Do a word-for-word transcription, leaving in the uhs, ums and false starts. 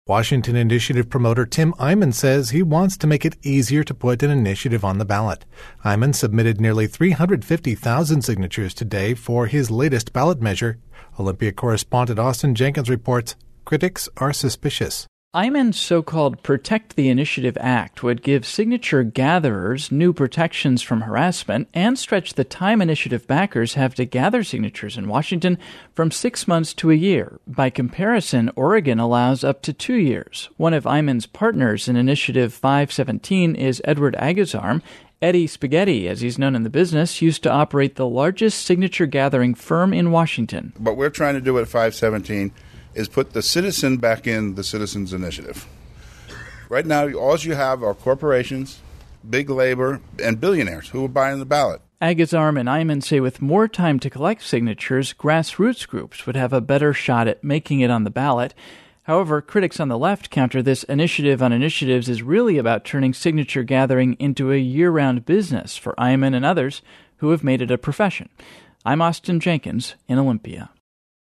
Washington initiative promoter Tim Eyman says he wants to make it easier to put an initiative on the ballot. Eyman submitted nearly three hundred fifty thousand signatures today for his latest ballot measure. Olympia correspondent Austin Jenkins reports critics are suspicious. Eyman's so-called Protect the Initiative Act would give signature gatherers new protections from harassment and stretch the time initiative backers have to gather signatures in Washington from six months to a year. By comparison, Oregon allows up to two years. One of Eyman's partners in Initiative five seventeen is Edward Agazarm. Eddie Spaghetti, as he's known in the business, used to operate the largest signature gathering firm in Washington. What we're trying to do at five seventeen is put the citizen back in the citizens' initiative. Right now, all you have are corporations, big labor, and billionaires who are buying the ballot. Agazarm and Eyman say with more time to collect signatures, grassroots groups would have a better shot at making it on the ballot. However, critics on the left counter this initiative on initiatives is really about turning signature gathering into a year-round business for Eyman and others who have made it a profession. I'm Austin Jenkins in Olympia.